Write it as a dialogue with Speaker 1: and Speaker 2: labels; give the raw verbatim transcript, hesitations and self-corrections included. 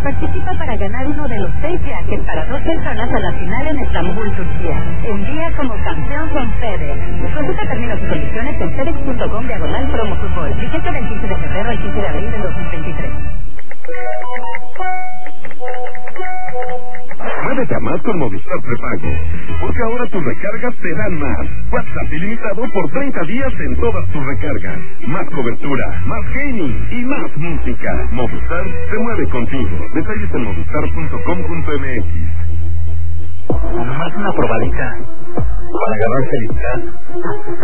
Speaker 1: Participa para ganar uno de los seis viajes para dos personas a la final en Estambul, Turquía. Envía como campeón con FedEx. Consulta términos y condiciones en fedex punto com diagonal promo fútbol. Vigente del quince de febrero al quince de abril del dos mil veintitrés.
Speaker 2: Muévete a más con Movistar Prepago, porque ahora tus recargas te dan más. WhatsApp ilimitado por treinta días en todas tus recargas. Más cobertura, más gaming y más música. Movistar se mueve contigo. Detalles en movistar punto com punto m x.
Speaker 3: Nomás una probadita para agarrar felicidad.